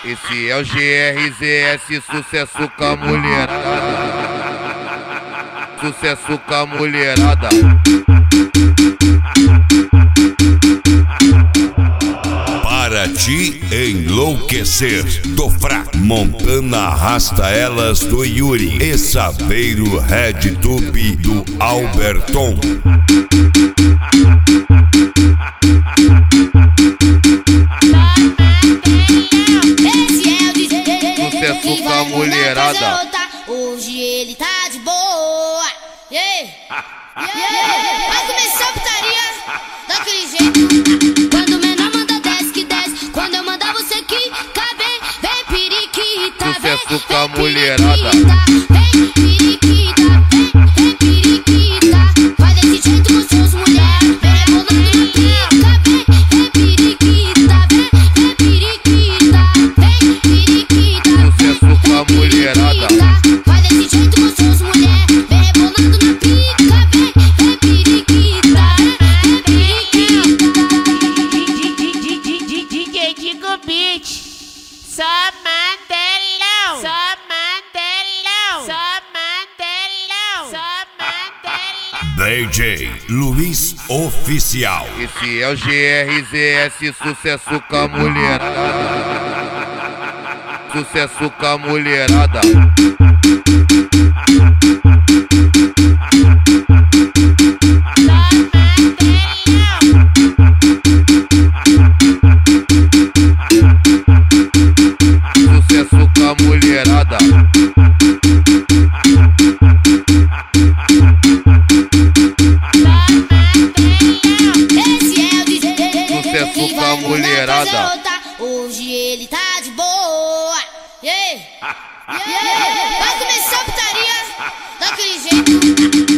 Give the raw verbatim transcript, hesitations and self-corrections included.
Esse é o G R Z S, sucesso com a mulherada. Sucesso com a mulherada. Para te enlouquecer, do fraco Montana arrasta elas do Yuri e Saveiro Red Tube do Alberton. Sucesso com a mulherada. Hoje ele tá de boa. Yeah. Yeah. Vai começar a putaria daquele jeito. Quando o menor manda desce que desce, quando eu mandar você quica, vem, vem periquita. Sucesso com a mulherada. Vem periquita, vem, vem periquita. Vai desse jeito gostoso, mulher. Vem rebolando na pica, vem, vem periquita, vem, vem periquita, vem periquita. Sucesso com a mulherada. Vai desse jeito gostoso, mulher. Vem rebolando na pica, vem, vem periquita, vem periquita. D J Digo Beat, só mandelão, só mandelão, só mandelão, só mandelão. D J Luiz Oficial. Esse é o G R Z S, sucesso com a mulherada. Sucesso com a mulherada. Sucesso com a mulherada. Esse é o D J. Sucesso com a mulherada. Hoje ele tá de boa. Yeah. Yeah. Vai começar a putaria daquele jeito.